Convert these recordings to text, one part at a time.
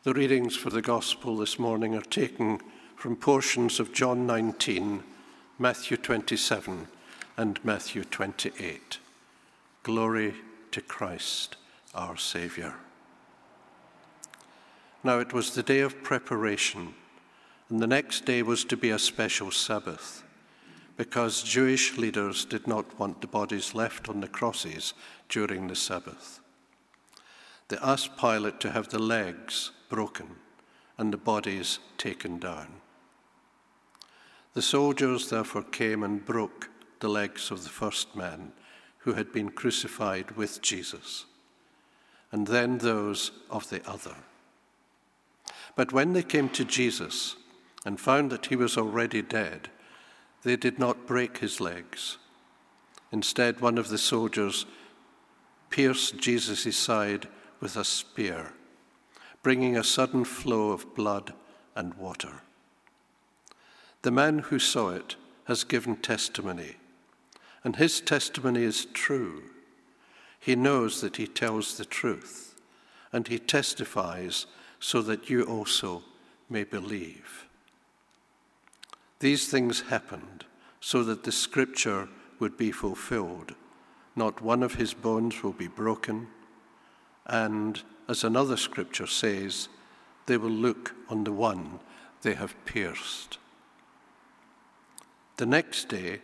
The readings for the Gospel this morning are taken from portions of John 19, Matthew 27, and Matthew 28. Glory to Christ, our Saviour. Now it was the day of preparation, and the next day was to be a special Sabbath, because Jewish leaders did not want the bodies left on the crosses during the Sabbath. They asked Pilate to have the legs broken and the bodies taken down. The soldiers therefore came and broke the legs of the first man who had been crucified with Jesus, and then those of the other. But when they came to Jesus and found that he was already dead, they did not break his legs. Instead, one of the soldiers pierced Jesus' side with a spear, bringing a sudden flow of blood and water. The man who saw it has given testimony, and his testimony is true. He knows that he tells the truth, and he testifies so that you also may believe. These things happened so that the scripture would be fulfilled. Not one of his bones will be broken. And as another scripture says, they will look on the one they have pierced. The next day,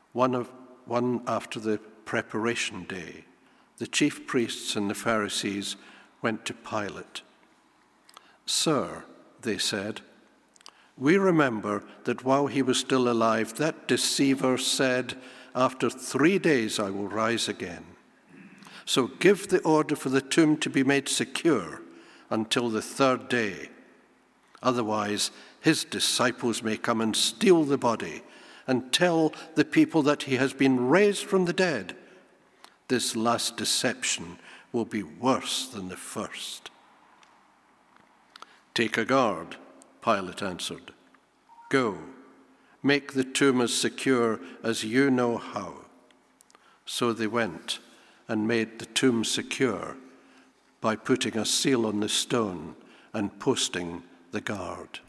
one after the preparation day, the chief priests and the Pharisees went to Pilate. "Sir," they said, "we remember that while he was still alive, that deceiver said, 'After 3 days I will rise again.' So give the order for the tomb to be made secure until the 3rd day. Otherwise, his disciples may come and steal the body and tell the people that he has been raised from the dead. This last deception will be worse than the first." "Take a guard," Pilate answered. "Go, make the tomb as secure as you know how." So they went and made the tomb secure by putting a seal on the stone and posting the guard.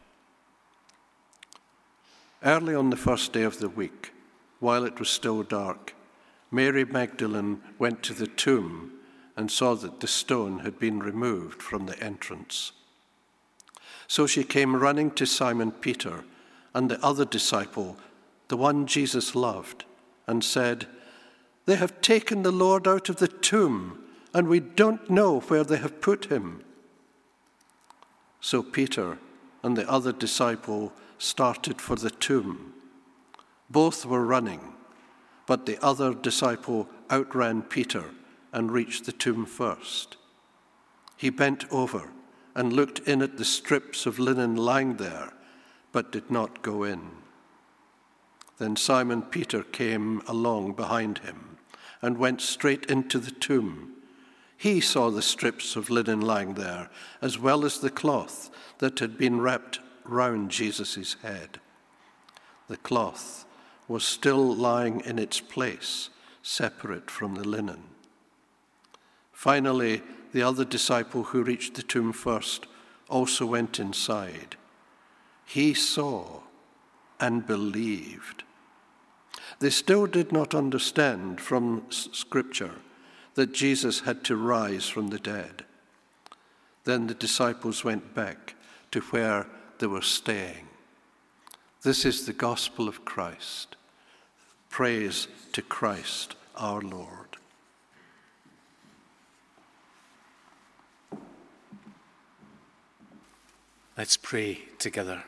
Early on the first day of the week, while it was still dark, Mary Magdalene went to the tomb and saw that the stone had been removed from the entrance. So she came running to Simon Peter and the other disciple, the one Jesus loved, and said, "They have taken the Lord out of the tomb, and we don't know where they have put him." So Peter and the other disciple started for the tomb. Both were running, but the other disciple outran Peter and reached the tomb first. He bent over and looked in at the strips of linen lying there, but did not go in. Then Simon Peter came along behind him and went straight into the tomb. He saw the strips of linen lying there, as well as the cloth that had been wrapped round Jesus' head. The cloth was still lying in its place, separate from the linen. Finally, the other disciple who reached the tomb first also went inside. He saw and believed. They still did not understand from Scripture that Jesus had to rise from the dead. Then the disciples went back to where they were staying. This is the gospel of Christ. Praise to Christ our Lord. Let's pray together.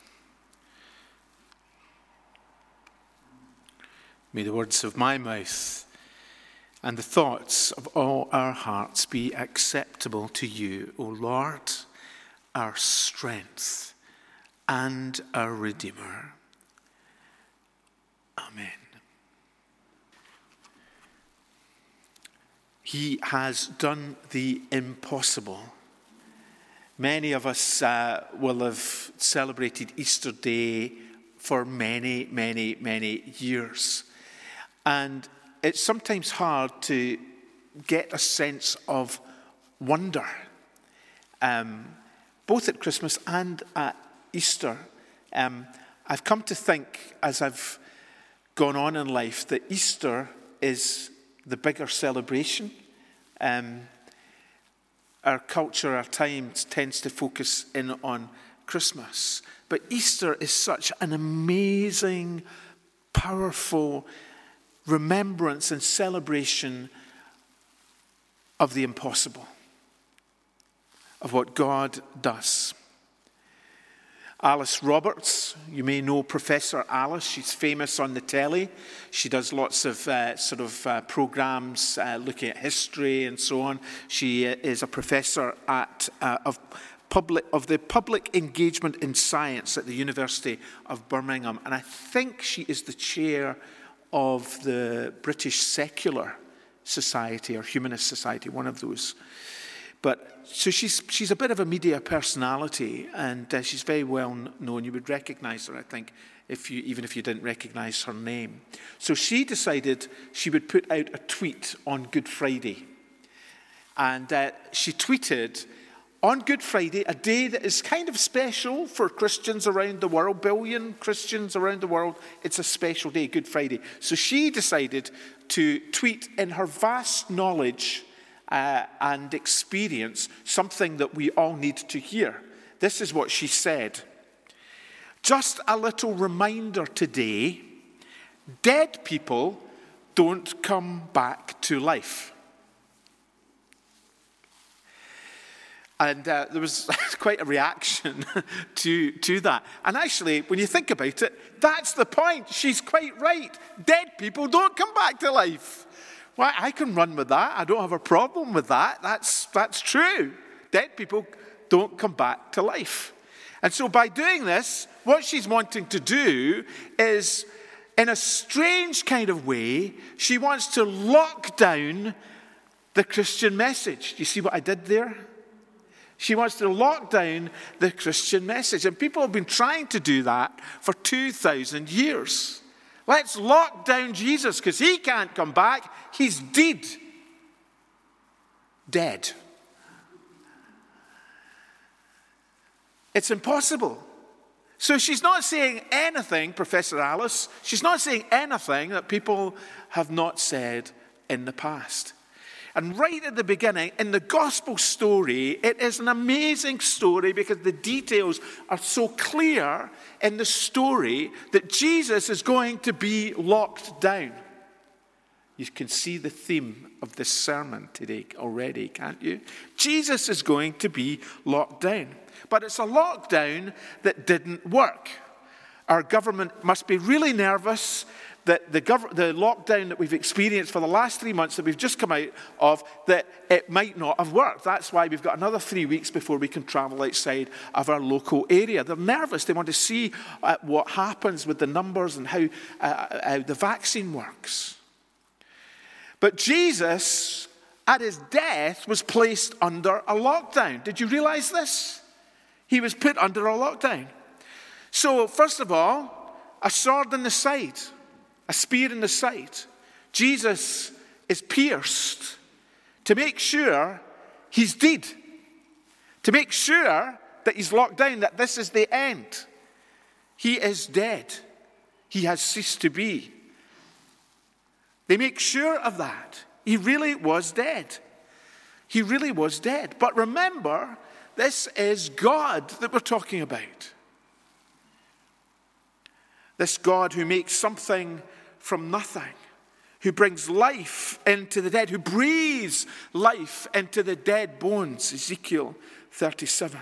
May the words of my mouth and the thoughts of all our hearts be acceptable to you, O Lord, our strength and our Redeemer. Amen. He has done the impossible. Many of us will have celebrated Easter Day for many, many, many years. And it's sometimes hard to get a sense of wonder both at Christmas and at Easter, I've come to think, as I've gone on in life, that Easter is the bigger celebration. Our culture, our time tends to focus in on Christmas. But Easter is such an amazing, powerful remembrance and celebration of the impossible, of what God does. Alice Roberts, you may know Professor Alice. She's famous on the telly. She does lots of programs looking at history and so on. She is a professor of the public engagement in science at the University of Birmingham, and I think she is the chair of the British Secular Society or Humanist Society, one of those. But so she's a bit of a media personality, and she's very well known. You would recognise her, I think, even if you didn't recognise her name. So she decided she would put out a tweet on Good Friday, and she tweeted, "On Good Friday, a day that is kind of special for Christians around the world, billion Christians around the world, it's a special day, Good Friday." So she decided to tweet in her vast knowledge and experience something that we all need to hear. This is what she said. "Just a little reminder today, dead people don't come back to life." And there was quite a reaction to that. And actually, when you think about it, that's the point. She's quite right. Dead people don't come back to life. Well, I can run with that. I don't have a problem with that. That's true. Dead people don't come back to life. And so by doing this, what she's wanting to do is, in a strange kind of way, she wants to lock down the Christian message. Do you see what I did there? She wants to lock down the Christian message. And people have been trying to do that for 2,000 years. Let's lock down Jesus because he can't come back. He's dead. Dead. It's impossible. So she's not saying anything, Professor Alice, she's not saying anything that people have not said in the past. And right at the beginning, in the gospel story, it is an amazing story because the details are so clear in the story that Jesus is going to be locked down. You can see the theme of this sermon today already, can't you? Jesus is going to be locked down. But it's a lockdown that didn't work. Our government must be really nervous that the lockdown that we've experienced for the last 3 months that we've just come out of, that it might not have worked. That's why we've got another 3 weeks before we can travel outside of our local area. They're nervous. They want to see what happens with the numbers and how the vaccine works. But Jesus, at his death, was placed under a lockdown. Did you realize this? He was put under a lockdown. So, first of all, a sword in the side. A spear in the side. Jesus is pierced to make sure he's dead. To make sure that he's locked down, that this is the end. He is dead. He has ceased to be. They make sure of that. He really was dead. He really was dead. But remember, this is God that we're talking about. This God who makes something from nothing, who brings life into the dead, who breathes life into the dead bones, Ezekiel 37.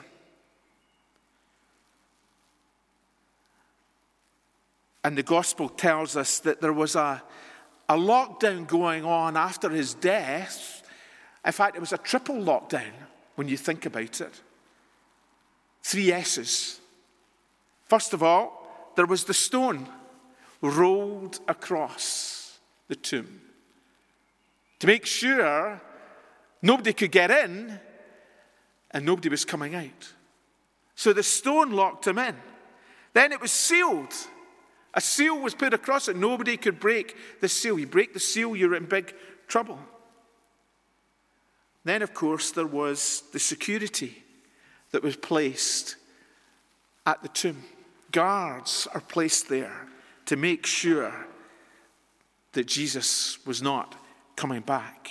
And the gospel tells us that there was a lockdown going on after his death. In fact, it was a triple lockdown when you think about it. 3 S's. First of all, there was the stone rolled across the tomb to make sure nobody could get in and nobody was coming out. So the stone locked him in. Then it was sealed. A seal was put across it. Nobody could break the seal. You break the seal, you're in big trouble. Then, of course, there was the security. that was placed at the tomb. Guards are placed there to make sure that Jesus was not coming back.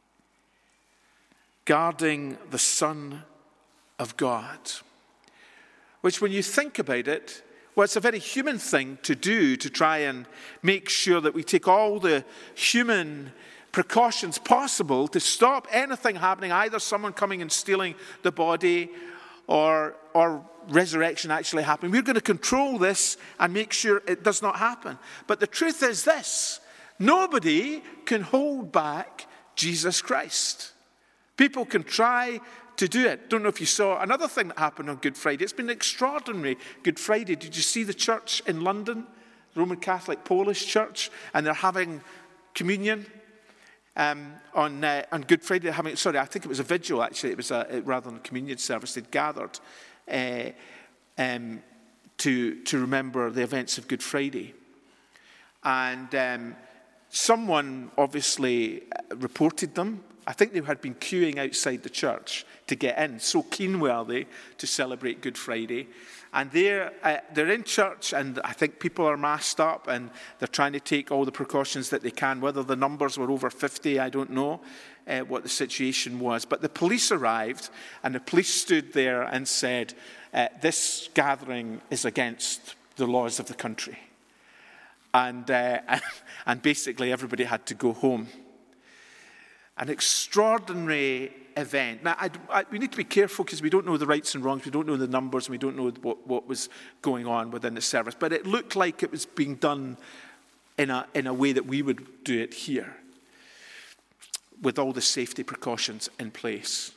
Guarding the Son of God. Which, when you think about it, well, it's a very human thing to do, to try and make sure that we take all the human precautions possible to stop anything happening, either someone coming and stealing the body or resurrection actually happening. We're going to control this and make sure it does not happen. But the truth is this: nobody can hold back Jesus Christ. People can try to do it. Don't know if you saw another thing that happened on Good Friday. It's been an extraordinary Good Friday. Did you see the church in London, Roman Catholic Polish church, and they're having communion on Good Friday? I think it was a vigil actually. It was rather than a communion service. They'd gathered to remember the events of Good Friday, and someone obviously reported them. I think they had been queuing outside the church to get in. So keen were they to celebrate Good Friday. And they're in church, and I think people are masked up, and they're trying to take all the precautions that they can. Whether the numbers were over 50, I don't know what the situation was. But the police arrived, and the police stood there and said, this gathering is against the laws of the country. And basically everybody had to go home. An extraordinary event. Now, we need to be careful because we don't know the rights and wrongs, we don't know the numbers, and we don't know what was going on within the service. But it looked like it was being done in a way that we would do it here, with all the safety precautions in place.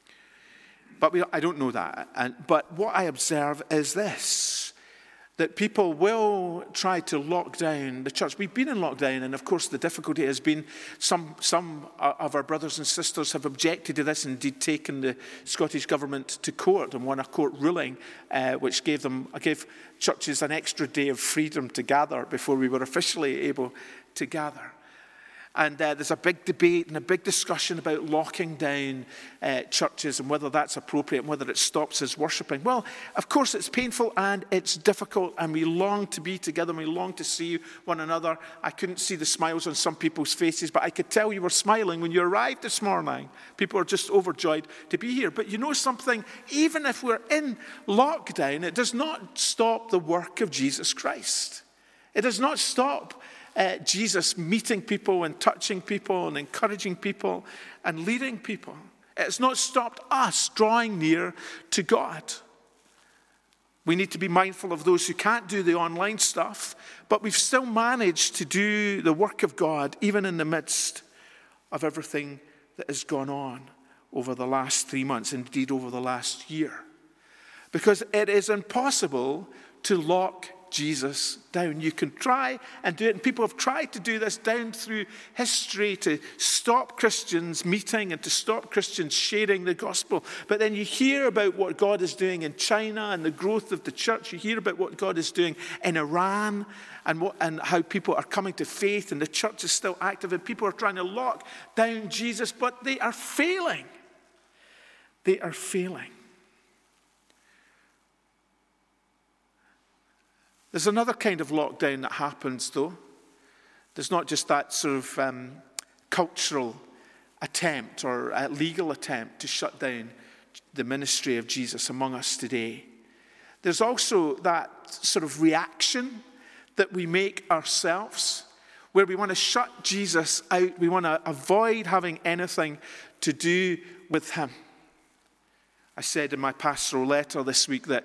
But I don't know that. But what I observe is this: that people will try to lock down the church. We've been in lockdown, and of course the difficulty has been some of our brothers and sisters have objected to this and indeed taken the Scottish Government to court and won a court ruling which gave churches an extra day of freedom to gather before we were officially able to gather. And there's a big debate and a big discussion about locking down churches and whether that's appropriate and whether it stops us worshipping. Well, of course it's painful and it's difficult, and we long to be together and we long to see one another. I couldn't see the smiles on some people's faces, but I could tell you were smiling when you arrived this morning. People are just overjoyed to be here. But you know something? Even if we're in lockdown, it does not stop the work of Jesus Christ. It does not stop Jesus meeting people and touching people and encouraging people and leading people. It's not stopped us drawing near to God. We need to be mindful of those who can't do the online stuff, but we've still managed to do the work of God even in the midst of everything that has gone on over the last 3 months, indeed over the last year. Because it is impossible to lock Jesus down. You can try and do it, and people have tried to do this down through history to stop Christians meeting and to stop Christians sharing the gospel. But then you hear about what God is doing in China and the growth of the church. You hear about what God is doing in Iran and how people are coming to faith, and the church is still active, and people are trying to lock down Jesus, but they are failing. They are failing. There's another kind of lockdown that happens, though. There's not just that sort of cultural attempt or legal attempt to shut down the ministry of Jesus among us today. There's also that sort of reaction that we make ourselves, where we want to shut Jesus out. We want to avoid having anything to do with him. I said in my pastoral letter this week that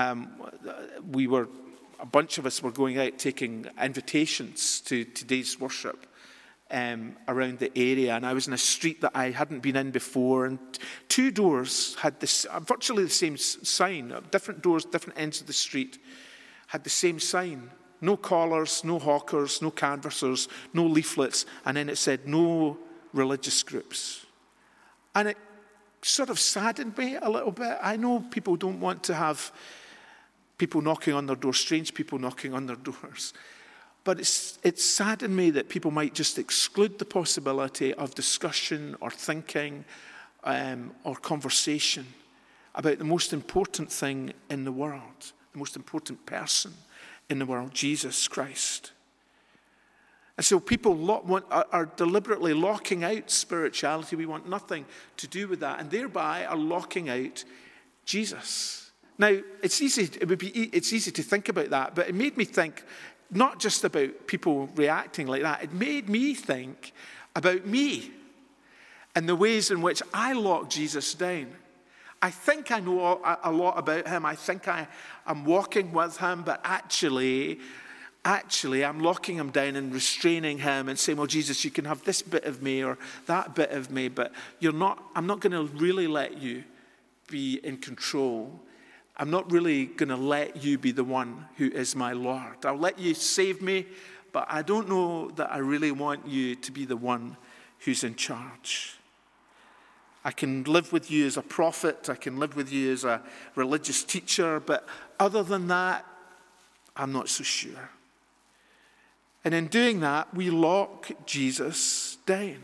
a bunch of us were going out taking invitations to today's worship around the area, and I was in a street that I hadn't been in before, and two doors had virtually the same sign. Different doors, different ends of the street had the same sign. No callers, no hawkers, no canvassers, no leaflets, and then it said no religious groups. And it sort of saddened me a little bit. I know people don't want to have people knocking on their doors, strange people knocking on their doors. But it saddened me that people might just exclude the possibility of discussion or thinking or conversation about the most important thing in the world, the most important person in the world, Jesus Christ. And so people are deliberately locking out spirituality. We want nothing to do with that, and thereby are locking out Jesus. Now, it's easy to think about that, but it made me think not just about people reacting like that. It made me think about me and the ways in which I lock Jesus down. I think I know a lot about him. I think I'm walking with him, but actually, I'm locking him down and restraining him and saying, well, Jesus, you can have this bit of me or that bit of me, but I'm not going to really let you be in control. I'm not really going to let you be the one who is my Lord. I'll let you save me, but I don't know that I really want you to be the one who's in charge. I can live with you as a prophet. I can live with you as a religious teacher, but other than that, I'm not so sure. And in doing that, we lock Jesus down.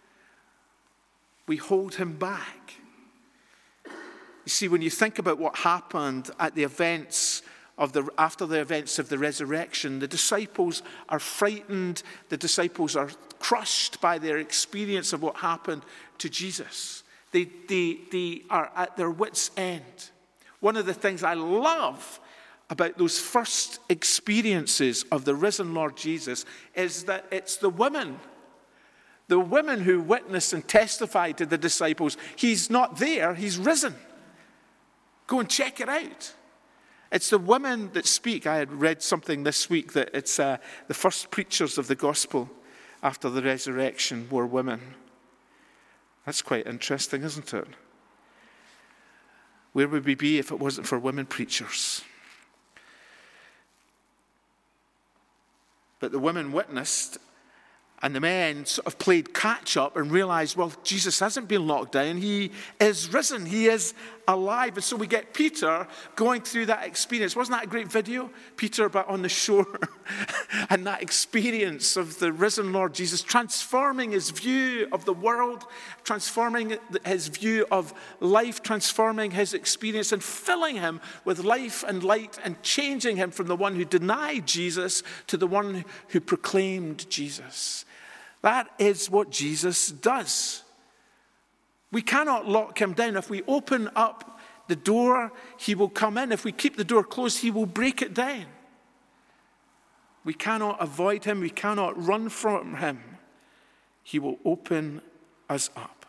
We hold him back. You see, when you think about what happened at the events after the events of the resurrection, the disciples are frightened. The disciples are crushed by their experience of what happened to Jesus. They are at their wits' end. One of the things I love about those first experiences of the risen Lord Jesus is that it's the women who witnessed and testified to the disciples, he's not there, he's risen. Go and check it out. It's the women that speak. I had read something this week that it's the first preachers of the gospel after the resurrection were women. That's quite interesting, isn't it? Where would we be if it wasn't for women preachers? But the women witnessed, and the men sort of played catch up and realized, well, Jesus hasn't been locked down. He is risen. He is alive. And so we get Peter going through that experience. Wasn't that a great video? Peter but on the shore and that experience of the risen Lord Jesus transforming his view of the world, transforming his view of life, transforming his experience and filling him with life and light and changing him from the one who denied Jesus to the one who proclaimed Jesus. That is what Jesus does. We cannot lock him down. If we open up the door, he will come in. If we keep the door closed, he will break it down. We cannot avoid him. We cannot run from him. He will open us up.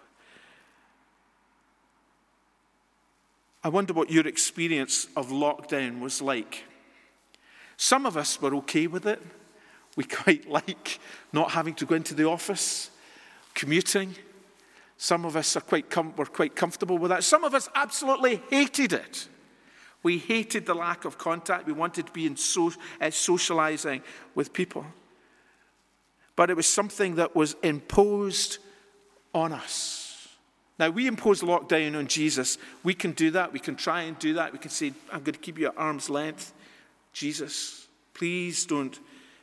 I wonder what your experience of lockdown was like. Some of us were okay with it. We quite like not having to go into the office, commuting. Some of us were quite comfortable with that. Some of us absolutely hated it. We hated the lack of contact. We wanted to be socializing with people. But it was something that was imposed on us. Now, we impose lockdown on Jesus. We can do that. We can try and do that. We can say, I'm going to keep you at arm's length. Jesus, please don't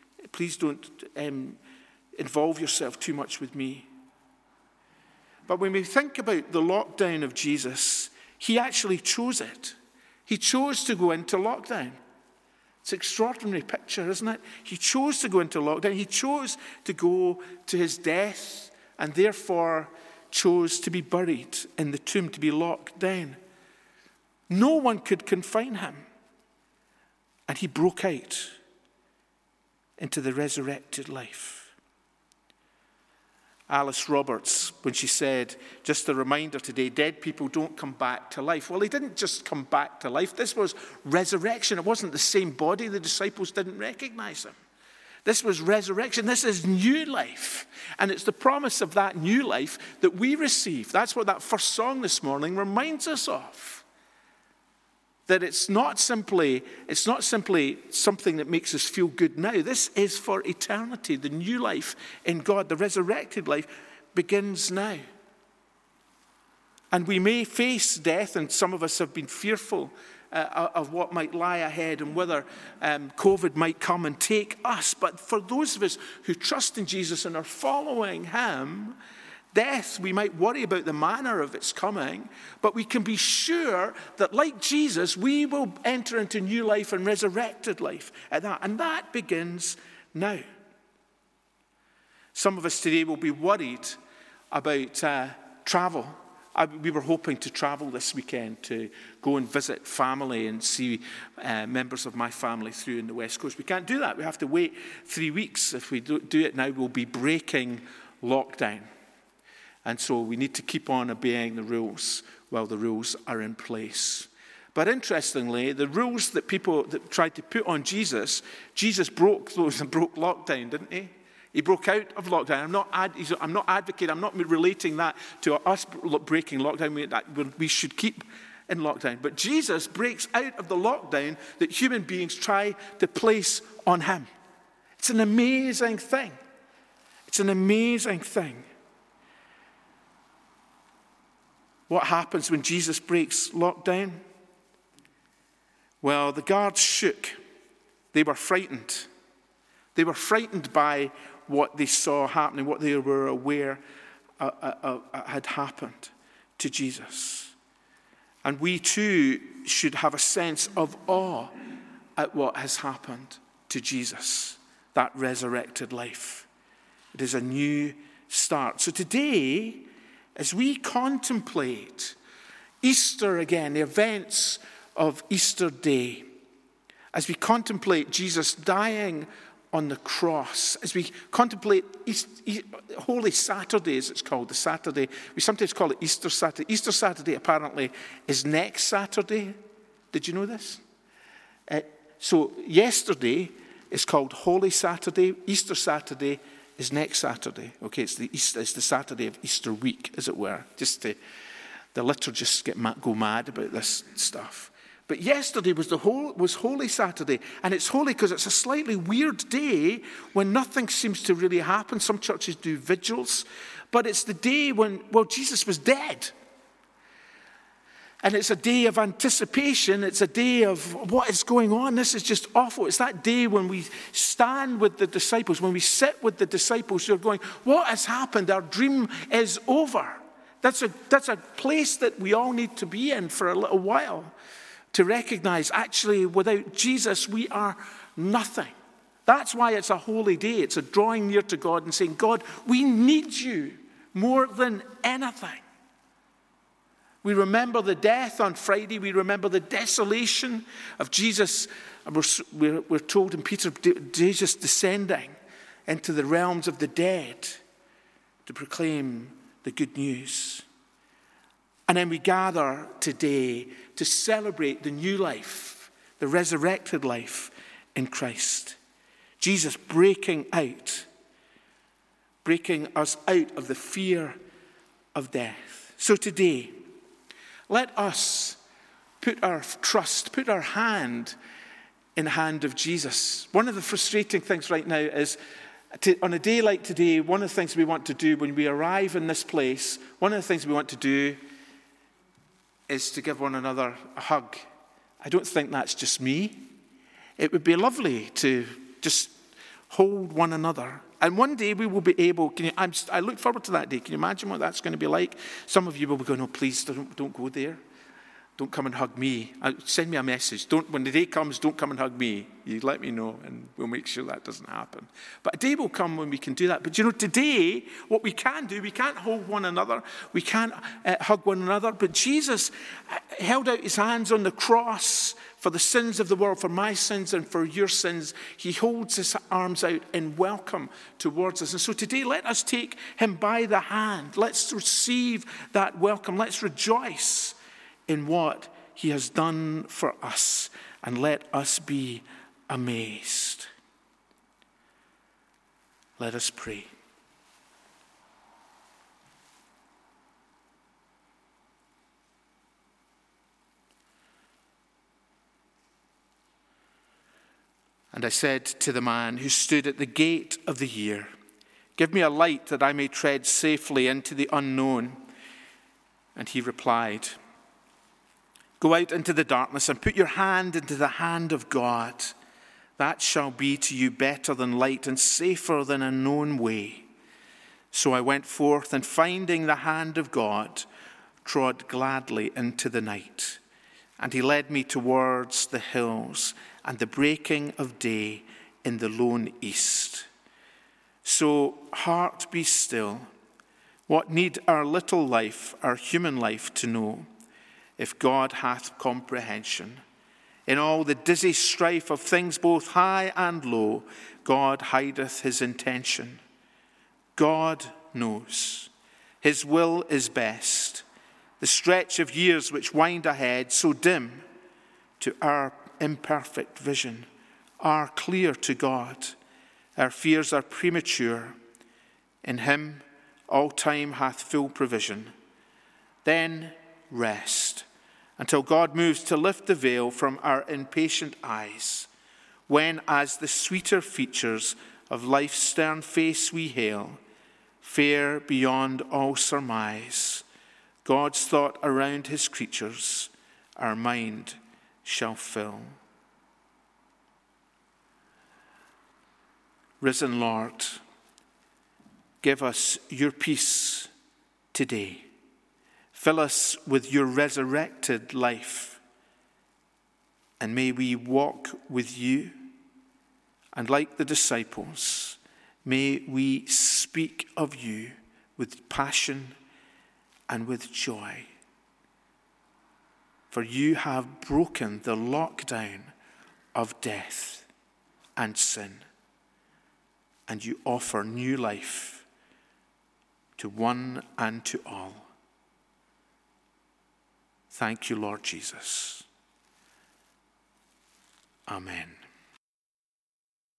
involve yourself too much with me. But when we think about the lockdown of Jesus, he actually chose it. He chose to go into lockdown. It's an extraordinary picture, isn't it? He chose to go into lockdown. He chose to go to his death and therefore chose to be buried in the tomb, to be locked down. No one could confine him. And he broke out into the resurrected life. Alice Roberts, when she said, just a reminder today, dead people don't come back to life. Well, they didn't just come back to life. This was resurrection. It wasn't the same body. The disciples didn't recognize him. This was resurrection. This is new life. And it's the promise of that new life that we receive. That's what that first song this morning reminds us of. That it's not simply something that makes us feel good now. This is for eternity. The new life in God, the resurrected life, begins now. And we may face death, and some of us have been fearful of what might lie ahead and whether COVID might come and take us. But for those of us who trust in Jesus and are following him, Death, we might worry about the manner of its coming, but we can be sure that like Jesus, we will enter into new life and resurrected life at that. And that begins now. Some of us today will be worried about travel. We were hoping to travel this weekend to go and visit family and see members of my family through in the West Coast. We can't do that. We have to wait 3 weeks. If we do it now, we'll be breaking lockdown. And so we need to keep on obeying the rules while the rules are in place. But interestingly, the rules that people that tried to put on Jesus broke those and broke lockdown, didn't he? He broke out of lockdown. I'm not advocating, I'm not relating that to us breaking lockdown. We should keep in lockdown. But Jesus breaks out of the lockdown that human beings try to place on him. It's an amazing thing. It's an amazing thing. What happens when Jesus breaks lockdown? Well, the guards shook. They were frightened. They were frightened by what they saw happening, what they were aware had happened to Jesus. And we too should have a sense of awe at what has happened to Jesus, that resurrected life. It is a new start. So today, as we contemplate Easter again, the events of Easter Day, as we contemplate Jesus dying on the cross, as we contemplate Holy Saturday, as it's called, the Saturday, we sometimes call it Easter Saturday. Easter Saturday apparently is next Saturday. Did you know this? So yesterday is called Holy Saturday. Easter Saturday is next Saturday. Okay, it's the Saturday of Easter week, as it were. The liturgists go mad about this stuff. But yesterday was Holy Saturday, and it's holy because it's a slightly weird day when nothing seems to really happen. Some churches do vigils, but it's the day when, Jesus was dead. And it's a day of anticipation. It's a day of what is going on. This is just awful. It's that day when we stand with the disciples, when we sit with the disciples who are going, what has happened? Our dream is over. That's a place that we all need to be in for a little while, to recognize, actually, without Jesus, we are nothing. That's why it's a holy day. It's a drawing near to God and saying, God, we need you more than anything. We remember the death on Friday. We remember the desolation of Jesus. We're told in Peter, Jesus descending into the realms of the dead to proclaim the good news. And then we gather today to celebrate the new life, the resurrected life in Christ. Jesus breaking us out of the fear of death. So today, let us put our trust, put our hand in the hand of Jesus. One of the frustrating things right now is, on a day like today, one of the things we want to do when we arrive in this place, one of the things we want to do is to give one another a hug. I don't think that's just me. It would be lovely to just hold one another. And one day we will be able, I look forward to that day. Can you imagine what that's going to be like? Some of you will be going, oh, please don't go there. Don't come and hug me. Send me a message. When the day comes, don't come and hug me. You let me know, and we'll make sure that doesn't happen. But a day will come when we can do that. But today, what we can do, we can't hold one another. We can't hug one another. But Jesus held out his hands on the cross for the sins of the world, for my sins and for your sins. He holds his arms out in welcome towards us. And so today, let us take him by the hand. Let's receive that welcome. Let's rejoice in what he has done for us, and let us be amazed. Let us pray. And I said to the man who stood at the gate of the year, give me a light that I may tread safely into the unknown. And he replied, go out into the darkness and put your hand into the hand of God. That shall be to you better than light and safer than a known way. So I went forth, and finding the hand of God, trod gladly into the night. And he led me towards the hills and the breaking of day in the lone east. So, heart, be still. What need our little life, our human life, to know, if God hath comprehension? In all the dizzy strife of things both high and low, God hideth his intention. God knows. His will is best. The stretch of years which wind ahead, so dim to our imperfect vision, are clear to God. Our fears are premature. In him all time hath full provision. Then rest, until God moves to lift the veil from our impatient eyes, when as the sweeter features of life's stern face we hail, fair beyond all surmise, God's thought around his creatures our mind shall fill. Risen Lord, give us your peace today. Fill us with your resurrected life, and may we walk with you, and like the disciples, may we speak of you with passion and with joy. For you have broken the lockdown of death and sin, and you offer new life to one and to all. Thank you, Lord Jesus. Amen.